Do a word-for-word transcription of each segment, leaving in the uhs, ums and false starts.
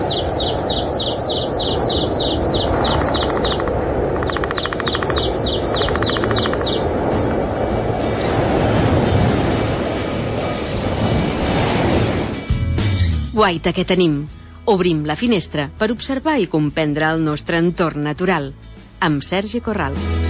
Guaita que tenim. Obrim la finestra per observar i comprendre el nostre entorn natural. Amb Sergi Corral.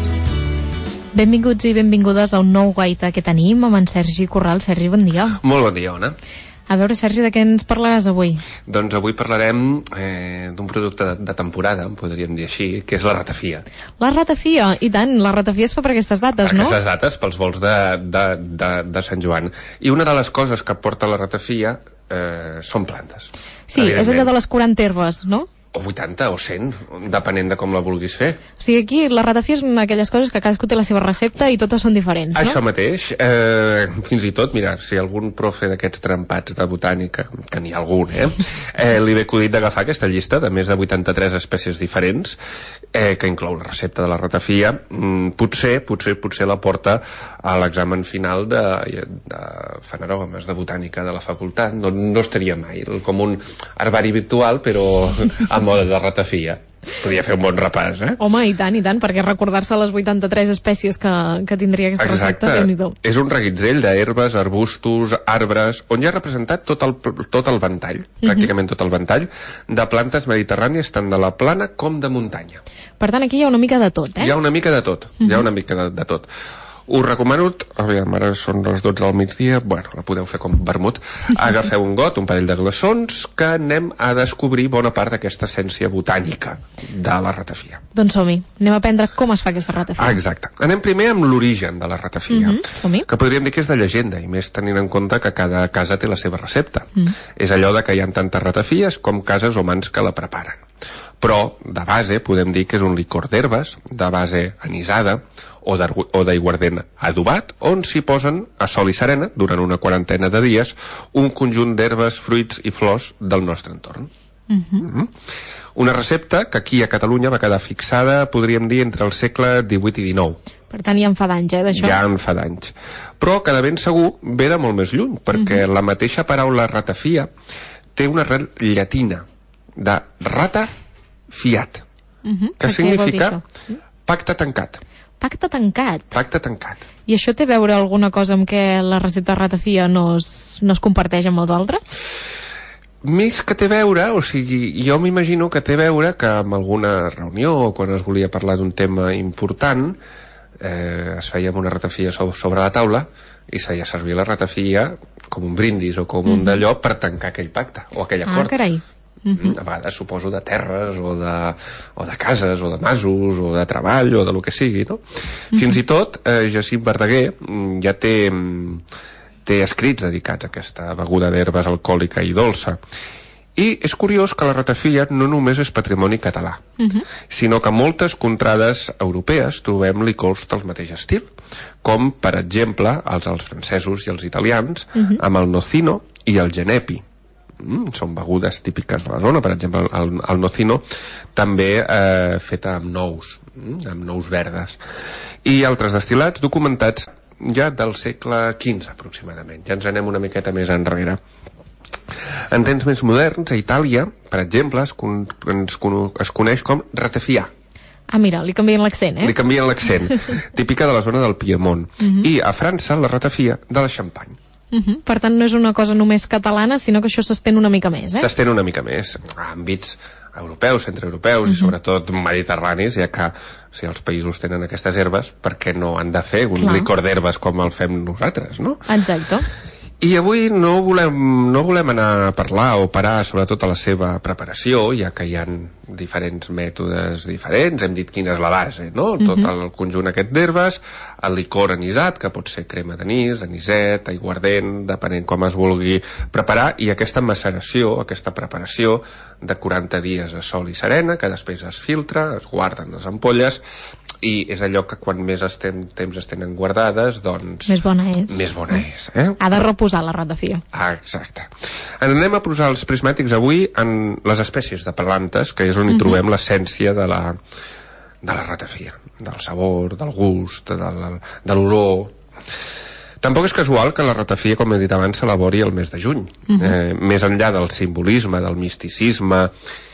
Benvinguts i benvingudes a un nou Guaita que tenim amb en Sergi Corral. Sergi, bon dia. Molt bon dia, Ona. A veure, Sergi, de què ens parlaràs avui? Doncs avui parlarem eh, d'un producte de, de temporada, podríem dir així, que és la ratafia. La ratafia, i tant, la ratafia es fa per aquestes dates, per no? Per aquestes dates, pels vols de, de, de, de Sant Joan. I una de les coses que porta la ratafia eh, són plantes. Sí, és allò de les quaranta herbes, no? O vuitanta o cent, depenent de com la vulguis fer. O sigui, aquí la ratafia és una d'aquelles coses que cadascú té la seva recepta i totes són diferents, no? Això mateix. Eh, fins i tot, mira, si algun profe d'aquests trempats de botànica, que n'hi ha algun, eh, eh li ve acudit d'agafar aquesta llista de més de vuitanta-tres espècies diferents, eh, que inclou la recepta de la ratafia, mm, potser, potser, potser la porta a l'examen final de, de Fanaromes, de botànica de la facultat. No, no estaria mai com un herbari virtual, però amb moda de ratafia. Podria fer un bon repàs, eh? Home, i tant, i tant, perquè recordar-se les vuitanta-tres espècies que, que tindria aquesta Exacte. recepta, Déu-n'hi-do. És un reguitzell d'herbes, arbustos, arbres, on hi ha representat tot el, tot el ventall, mm-hmm. pràcticament tot el ventall, de plantes mediterrànies, tant de la plana com de muntanya. Per tant, aquí hi ha una mica de tot, eh? Hi ha una mica de tot, mm-hmm. hi ha una mica de, de tot. Us recomano, aviam, ara són les dotze del migdia, bueno, la podeu fer com vermut, agafeu un got, un parell de glaçons, que anem a descobrir bona part d'aquesta essència botànica de la ratafia. Doncs som-hi, anem a aprendre com es fa aquesta ratafia. Ah, exacte. Anem primer amb l'origen de la ratafia, mm-hmm. som-hi. Que podríem dir que és de llegenda, i més tenint en compte que cada casa té la seva recepta. Mm. És allò de que hi ha tantes ratafies com cases o mans que la preparen. Però, de base, podem dir que és un licor d'herbes, de base anisada, o d'aiguardent adobat, on s'hi posen a sol i serena, durant una quarantena de dies, un conjunt d'herbes, fruits i flors del nostre entorn. Mm-hmm. Mm-hmm. Una recepta que aquí a Catalunya va quedar fixada, podríem dir, entre el segle divuit i dinou. Per tant, ja en fa d'anys, eh, d'això? Ja en fa d'anys. Però que de ben segur ve de molt més lluny, perquè mm-hmm. la mateixa paraula ratafia té una arrel llatina, de rata fiat, mm-hmm. que significa pacte tancat. Pacte tancat? Pacte tancat. I això té a veure alguna cosa amb què la recepta de ratafia no es, no es comparteix amb els altres? Més que té a veure, o sigui, jo m'imagino que té a veure que en alguna reunió o quan es volia parlar d'un tema important eh, es feia una ratafia sobre, sobre la taula i se feia servir la ratafia com un brindis o com mm-hmm. un d'allò per tancar aquell pacte o aquell acord. Ah, carai. Mm-hmm. A vegades suposo de terres o de, o de cases o de masos o de treball o de lo que sigui, no? Mm-hmm. Fins i tot eh, Jacint Verdaguer ja té, té escrits dedicats a aquesta beguda d'herbes alcohòlica i dolça. I és curiós que la ratafia no només és patrimoni català, mm-hmm. sinó que a moltes contrades europees trobem licors del mateix estil, com per exemple els, els francesos i els italians, mm-hmm. amb el nocino i el genepi. Mm, són begudes típiques de la zona, per exemple el, el nocino també eh, feta amb nous mm, amb nous verdes, i altres destil·lats documentats ja del segle quinze aproximadament. Ja ens anem una miqueta més enrere. En temps més moderns, a Itàlia, per exemple, es, con, es, con, es coneix com ratafia. Ah, mira, li canvien l'accent, eh? Li canvien l'accent, típica de la zona del Piemont. Mm-hmm. I a França, la ratafia de la Xampany. Uh-huh. Per tant, no és una cosa només catalana, sinó que això s'estén una mica més, eh? S'estén una mica més a àmbits europeus, centreeuropeus, uh-huh. i sobretot mediterranis, ja que si els països tenen aquestes herbes, per què no han de fer un Clar. licor d'herbes com el fem nosaltres, no? Exacte. I avui no volem, no volem anar a parlar o parar sobretot a la seva preparació, ja que hi ha diferents mètodes diferents, hem dit quina és la base, no? Uh-huh. Tot el conjunt aquest d'herbes, el licor anisat, que pot ser crema d'anís, aniset, aiguardent, depenent com es vulgui preparar, i aquesta maceració, aquesta preparació de quaranta dies a sol i serena, que després es filtra, es guarden les ampolles, i és allò que quan més estem, temps es tenen guardades, doncs... Més bona és. Més bona és, eh? Ha de reposar la ratafia. Ah, exacte. Anem a posar els prismàtics avui en les espècies de plantes, que és on hi uh-huh. trobem l'essència de la, de la ratafia, del sabor, del gust, de, de l'olor. Tampoc és casual que la ratafia, com he dit abans, s'elabori el mes de juny. Uh-huh. eh, més enllà del simbolisme, del misticisme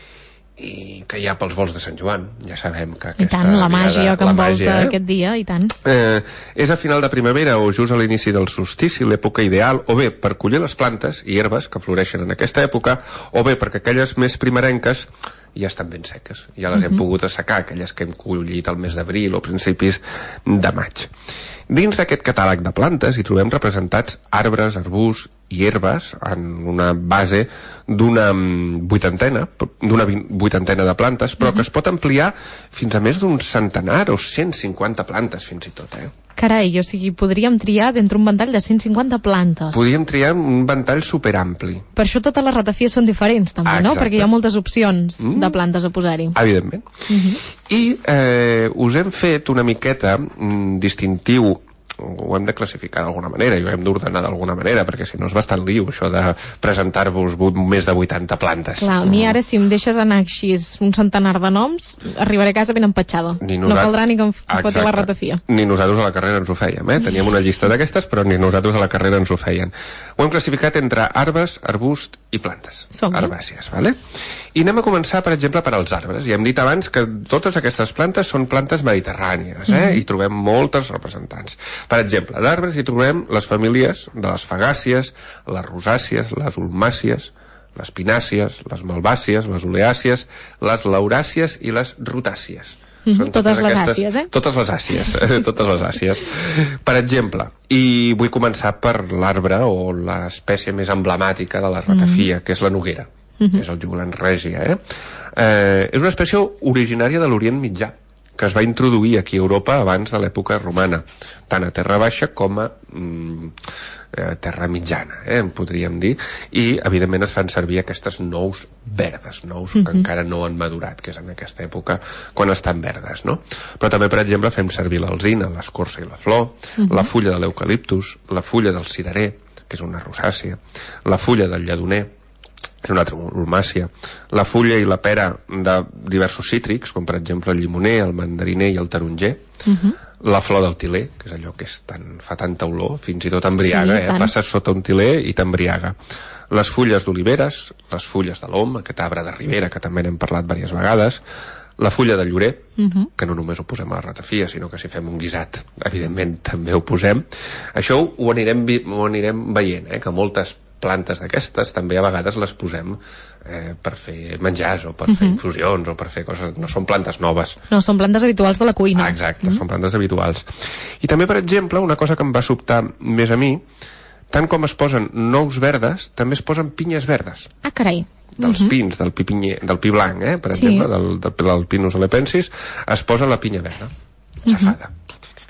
i que hi ha pels volts de Sant Joan, ja sabem que aquesta... I tant, la màgia que envolta eh? aquest dia, i tant. Eh, és a final de primavera o just a l'inici del solstici, l'època ideal, o bé per collir les plantes i herbes que floreixen en aquesta època, o bé perquè aquelles més primerenques ja estan ben seques, ja les hem uh-huh. pogut assecar, aquelles que hem collit al mes d'abril o principis de maig. Dins d'aquest catàleg de plantes hi trobem representats arbres, arbusts i herbes en una base d'una vuitantena, d'una vuitantena de plantes, però uh-huh. que es pot ampliar fins a més d'un centenar o cent cinquanta plantes fins i tot, eh? Carai, o sigui, podríem triar d'entre un ventall de cent cinquanta plantes. Podríem triar un ventall superampli. Per això totes les ratafies són diferents, també, ah, no? Perquè hi ha moltes opcions mm. de plantes a posar-hi. Evidentment. Uh-huh. I eh, us hem fet una miqueta mm, distintiu, ho hem de classificar d'alguna manera i ho hem d'ordenar d'alguna manera, perquè si no és bastant liu això de presentar-vos més de vuitanta plantes. Clar, a mi ara si em deixes anar així un centenar de noms, arribaré a casa ben empatxada. No caldrà ni que em foti la ratafia. Ni nosaltres a la carrera ens ho fèiem, eh? Teníem una llista d'aquestes, però ni nosaltres a la carrera ens ho feien. Ho hem classificat entre arbres, arbust i plantes herbàcies, vale? I anem a començar, per exemple, per als arbres. Ja hem dit abans que totes aquestes plantes són plantes mediterrànies, eh? Mm-hmm. I trobem moltes representants. Per exemple, d'arbres hi trobem les famílies de les fagàcies, les rosàcies, les ulmàcies, les pinàcies, les malvàcies, les oleàcies, les lauràcies i les rotàcies. Mm-hmm. Són totes, totes les aquestes, àcies, eh? Totes les àcies, totes les àcies. Per exemple, i vull començar per l'arbre o l'espècie més emblemàtica de la ratafia, mm-hmm. que és la noguera. Mm-hmm. És el Juglans regia, eh? eh? És una espècie originària de l'Orient Mitjà, que es va introduir aquí a Europa abans de l'època romana, tant a terra baixa com a mm, eh, terra mitjana, eh, podríem dir, i evidentment es fan servir aquestes nous verdes, nous mm-hmm. que encara no han madurat, que és en aquesta època quan estan verdes, no? Però també, per exemple, fem servir l'alzina, l'escorça i la flor, mm-hmm. la fulla de l'eucaliptus, la fulla del cirerer, que és una rosàcia, la fulla del lledoner, és una altra ulmàcia, la fulla i la pera de diversos cítrics, com per exemple el llimoner, el mandariner i el taronger, uh-huh. la flor del tiler, que és allò que és tan, fa tanta olor, fins i tot embriaga, sí, eh? Passes sota un tiler i t'embriaga. Les fulles d'oliveres, les fulles de l'om, aquest arbre de ribera que també n'hem parlat diverses vegades, la fulla de llorer, uh-huh. que no només ho posem a la ratafia, sinó que si fem un guisat, evidentment també ho posem. Això ho anirem, ho anirem veient, eh? Que moltes plantes d'aquestes també a vegades les posem eh, per fer menjars o per uh-huh. fer infusions o per fer coses, no són plantes noves. No, són plantes habituals de la cuina. Ah, exacte, uh-huh. són plantes habituals. I també, per exemple, una cosa que em va sobtar més a mi, tant com es posen nous verdes, també es posen pinyes verdes. Ah, carai. Dels uh-huh. pins, del pi, pinyer, del pi blanc, eh, per sí. exemple, del, del, del Pinus alepensis, es posa la pinya verda, safada. Uh-huh.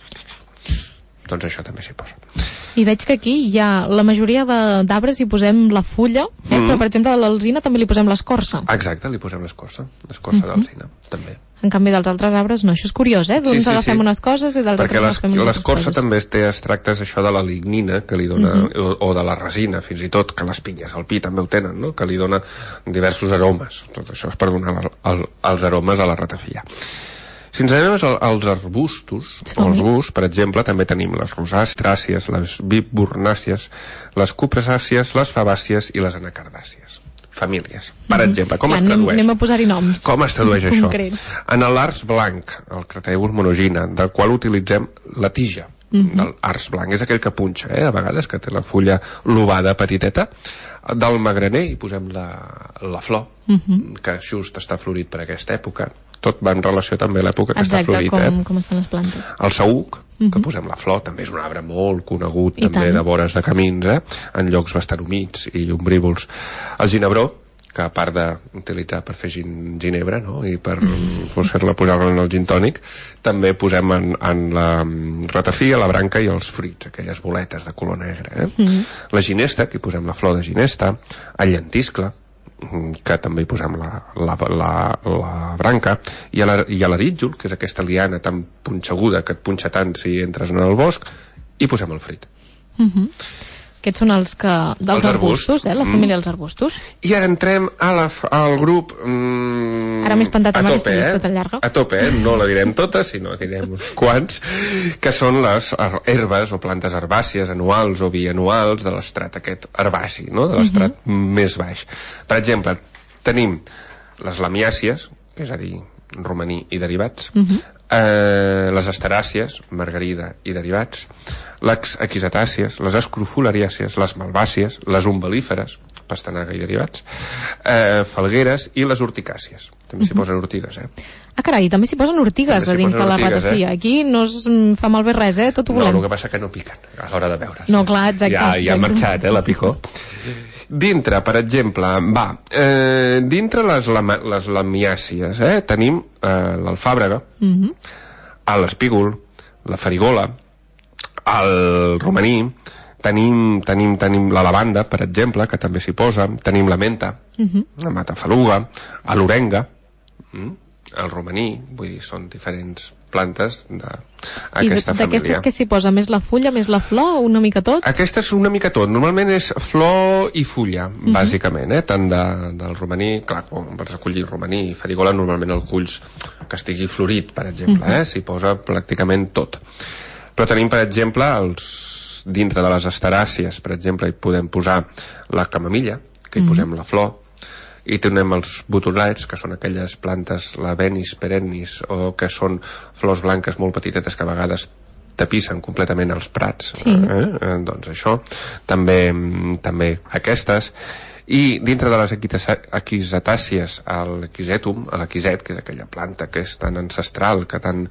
Doncs això també s'hi posa. I veig que aquí hi ha la majoria d'arbres hi posem la fulla, eh? Mm-hmm. Però per exemple a l'alzina també li posem l'escorça. Exacte, li posem l'escorça, l'escorça mm-hmm. d'alzina, també. En canvi dels altres arbres no, això és curiós, eh? D'uns sí, sí, agafem sí. unes coses i dels perquè altres agafem unes coses. Perquè l'escorça també té extractes això de la lignina que li dona, mm-hmm. o, o de la resina, fins i tot, que les pinyes, el pi també ho tenen, no? Que li dona diversos aromes. Tot això és per donar el, el, els aromes a la ratafia. Si ens anem als arbustos, sí. o arbusts, per exemple, també tenim les rosàcies, les viburnàcies, les cupressàcies, les fabàcies i les anacardàcies. Famílies. Per mm-hmm. exemple, com Clar, es tradueix? Anem a posar-hi noms. Com es tradueix això? Concrets. En l'ars blanc, el Crataegus monogina, del qual utilitzem la tija, mm-hmm. del ars blanc, és aquell que punxa, eh? A vegades, que té la fulla lobada petiteta. Del magraner hi posem la, la flor, mm-hmm. que just està florit per aquesta època. Tot va en relació també a l'època que Exacte, està florit. Com, eh? com estan les plantes. El saüc, uh-huh. que posem la flor, també és un arbre molt conegut, I també tant. de vores de camins, eh? En llocs bastant humits i ombrívols. El ginebró, que a part d'utilitzar per fer gin, ginebra, no? I per fer-la posar-la en el gin tònic, també posem en, en la ratafia, la branca i els fruits, aquelles boletes de color negre. Eh? Uh-huh. La ginesta, que hi posem la flor de ginesta, el llentiscle, que també hi posem la, la, la, la branca, i a l'arítjol, que és aquesta liana tan punxeguda que et punxa tant si entres en el bosc, i posem el fruit. Uh-huh. Aquests són els que dels els arbustos, eh? La família dels arbustos. I ara entrem a la, al grup... Mm, encara més pentat amb tope, aquesta llista eh? tan llarga. A tope, eh? No la direm tota, sinó direm uns quants, que són les herbes o plantes herbàcies anuals o bianuals de l'estrat aquest herbaci, no? De l'estrat uh -huh. més baix. Per exemple, tenim les lamiàcies, que és a dir, romaní i derivats, uh -huh. eh, les asteràcies, margarida i derivats, les equisatàcies, les escrofulariàcies, les malvàcies, les umbel·líferes, pastanaga i derivats, eh, falgueres i les urticàcies. També s'hi uh -huh. posen ortigues, eh? Ah, carai, també s'hi posen ortigues a dins de la ratafia. Eh? Aquí no es fa malbé res, eh? Tot ho volem. No, el que passa que no piquen a l'hora de veure's. No, clar, exacte. Ja, ja ha marxat, eh, la picor. Dintre, per exemple, va, eh, dintre les, lama, les lamiàcies, eh, tenim eh, l'alfàbrega, uh -huh. l'espígol, la farigola, el romaní, tenim, tenim, tenim la lavanda, per exemple, que també s'hi posa, tenim la menta, uh -huh. la matafaluga, l'orenga, mm, el romaní, vull dir, són diferents plantes d'aquesta família. I d'aquestes que s'hi posa? Més la fulla, més la flor, una mica tot? Aquesta és una mica tot. Normalment és flor i fulla, uh -huh. bàsicament, eh? Tant de, del romaní, clar, quan vas escollir romaní i farigola, normalment el culls que estigui florit, per exemple, uh -huh. eh? S'hi posa pràcticament tot. Però tenim, per exemple, els, dintre de les asteràcies, per exemple, hi podem posar la camamilla, que hi uh -huh. posem la flor, i tenim els botonets, que són aquelles plantes, la Venis perennis, o que són flors blanques molt petitetes que a vegades tapissen completament els prats. Sí. Eh? Eh, doncs això, també, també aquestes. I dintre de les equisatàcies, l'equisetum, l'equiset, que és aquella planta que és tan ancestral, que tan...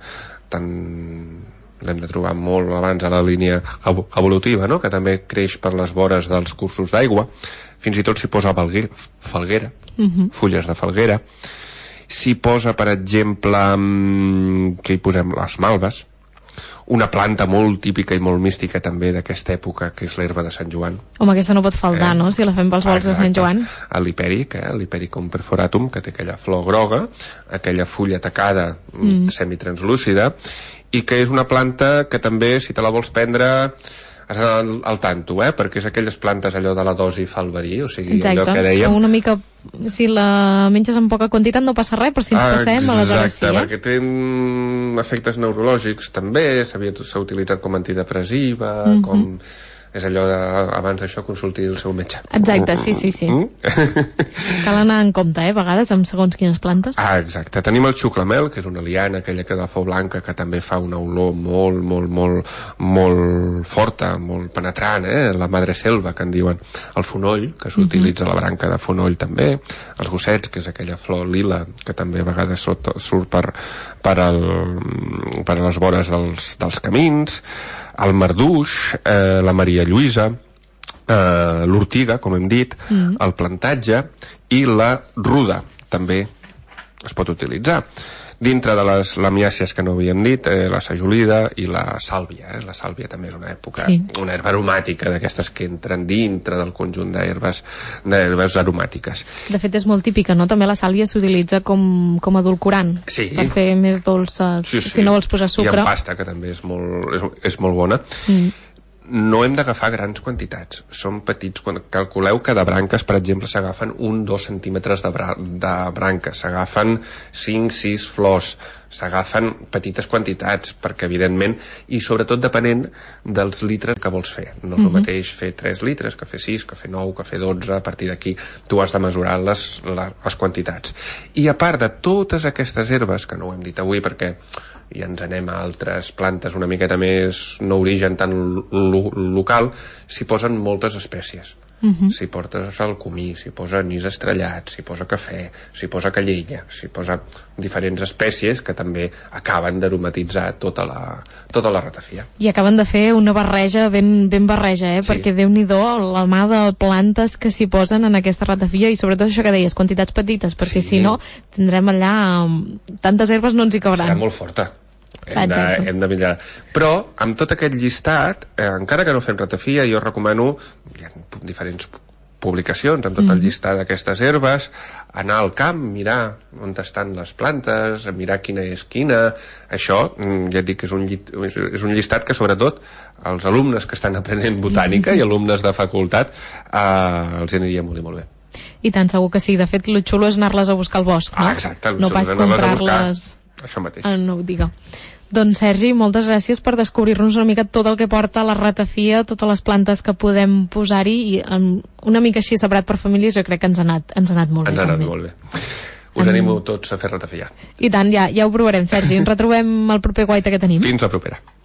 tan l'hem de trobar molt abans a la línia evolutiva, no? Que també creix per les vores dels cursos d'aigua. Fins i tot s'hi posa falguera, uh -huh. fulles de falguera. S'hi posa, per exemple, que hi posem les malves, una planta molt típica i molt mística també d'aquesta època, que és l'herba de Sant Joan. Home, aquesta no pot faltar, eh? No?, si la fem pels volts de Sant Joan. L'hipèric, eh? l'Hipericum perforatum, que té aquella flor groga, aquella fulla tacada, mm. semitranslúcida, i que és una planta que també, si te la vols prendre, has d'anar al, al tanto, eh? Perquè és aquelles plantes allò de la dosi fa el verí, o sigui, exacte. Allò que dèiem... Una mica, si la menges en poca quantitat no passa res, però si ens ah, passem, aleshores sí, eh? Exacte, perquè té efectes neurològics també, s'ha utilitzat com antidepressiva, mm -hmm. com... És allò de, abans d'això, consulti el seu metge. Exacte, sí, sí, sí. Mm? Cal anar en compte, eh, a vegades, amb segons quines plantes. Ah, exacte. Tenim el xuclamel, que és una liana, aquella que de flor blanca, que també fa una olor molt, molt, molt, molt forta, molt penetrant, eh? La madre selva, que en diuen. El fonoll, que s'utilitza uh-huh. la branca de fonoll també. Els gossets, que és aquella flor lila, que també a vegades surt, surt per, per, el, per a les vores dels, dels camins. El marduix, eh, la Maria Lluïsa, eh, l'ortiga, com hem dit, mm. el plantatge i la ruda també es pot utilitzar. Dintre de les lamiàcies que no havíem dit, eh, la sajolida i la sàlvia. Eh? La sàlvia també és una època, sí. una herba aromàtica d'aquestes que entren dintre del conjunt d'herbes d'herbes aromàtiques. De fet, és molt típica, no? També la sàlvia s'utilitza com, com edulcorant, sí. per fer més dolces, sí, sí. si no vols posar sucre. I en pasta, que també és molt, és, és molt bona. Mm. No hem d'agafar grans quantitats, són petits. Quan calculeu que de branques, per exemple, s'agafen un dos centímetres de, bra de branques, s'agafen cinc sis flors, s'agafen petites quantitats, perquè evidentment, i sobretot depenent dels litres que vols fer. No és el mateix fer tres litres que fer sis, que fer nou, que fer dotze. A partir d'aquí tu has de mesurar les, les quantitats. I a part de totes aquestes herbes, que no ho hem dit avui perquè i ens anem a altres plantes una miqueta més no origen tan lo local, s'hi posen moltes espècies. Uh-huh. S'hi portes el comí, s'hi posa anís estrellat, s'hi posa cafè, s'hi posa callella, s'hi posa diferents espècies que també acaben d'aromatitzar tota la, tota la ratafia. I acaben de fer una barreja ben, ben barreja, eh? Sí. Perquè Déu-n'hi-do la mà de plantes que s'hi posen en aquesta ratafia, i sobretot això que deies, quantitats petites, perquè sí. si no tindrem allà tantes herbes no ens hi cabran. Serà molt forta. Hem de, hem de millorar. Però amb tot aquest llistat, eh, encara que no fem ratafia, jo recomano, hi ha diferents publicacions amb tot el llistat d'aquestes herbes, anar al camp, mirar on estan les plantes, mirar quina és quina. Això, ja et dic que és un, llit, és un llistat que sobretot els alumnes que estan aprenent botànica i alumnes de facultat eh, els aniria molt i molt bé. I tant, segur que sí. De fet, lo xulo és anar-les a buscar al bosc, no? Ah, exacte. No pas comprar-les això mateix. en una botiga. Doncs, Sergi, moltes gràcies per descobrir-nos una mica tot el que porta la ratafia, totes les plantes que podem posar-hi, i una mica així separat per famílies jo crec que ens ha anat, ens ha anat molt ens bé. Ens ha anat també. molt bé. Us en... animo tots a fer ratafia. I tant, ja, ja ho provarem, Sergi. Ens retrobem al proper guaita que tenim. Fins la propera.